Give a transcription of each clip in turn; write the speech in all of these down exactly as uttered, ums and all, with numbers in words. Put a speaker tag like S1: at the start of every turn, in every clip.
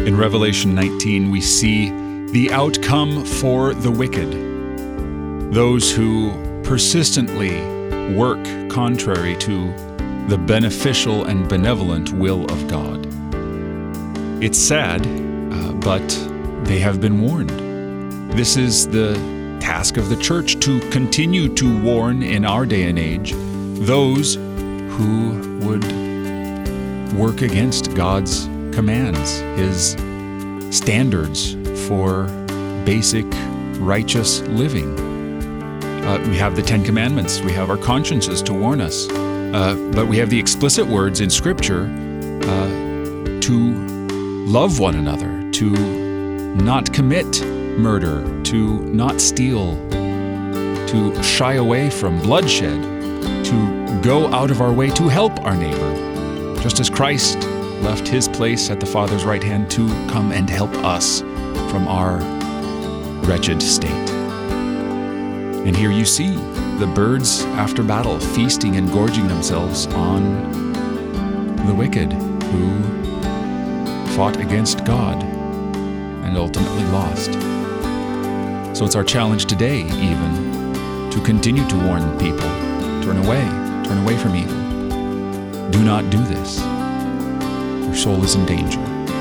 S1: In Revelation nineteen, we see the outcome for the wicked, those who persistently work contrary to the beneficial and benevolent will of God. It's sad, uh, but they have been warned. This is the task of the church, to continue to warn in our day and age those who would work against God's commands, His standards for basic righteous living. Uh, we have the Ten Commandments, we have our consciences to warn us, uh, but we have the explicit words in Scripture uh, to love one another, to not commit murder, to not steal, to shy away from bloodshed, to go out of our way to help our neighbor, just as Christ left His place at the Father's right hand to come and help us from our wretched state. And here you see the birds after battle feasting and gorging themselves on the wicked who fought against God and ultimately lost. So it's our challenge today, even, to continue to warn people, turn away, turn away from evil. Do not do this. Your soul is in danger.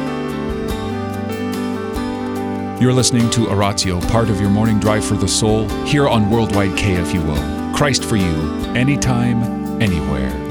S1: You're listening to Oratio, part of your morning drive for the soul, here on Worldwide K F U O. Christ for you, anytime, anywhere.